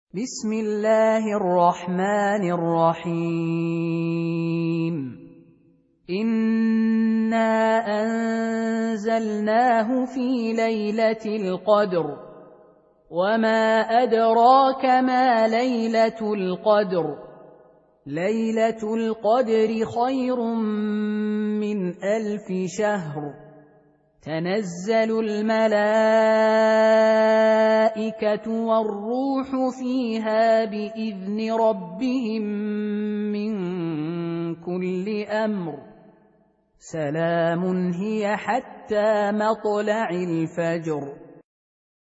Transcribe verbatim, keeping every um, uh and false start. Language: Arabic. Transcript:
بسم الله الرحمن الرحيم إنا أنزلناه في ليلة القدر وما أدراك ما ليلة القدر ليلة القدر خير من ألف شهر تنزل الملائكة والروح فيها بإذن ربهم من كل أمر سلام هي حتى مطلع الفجر.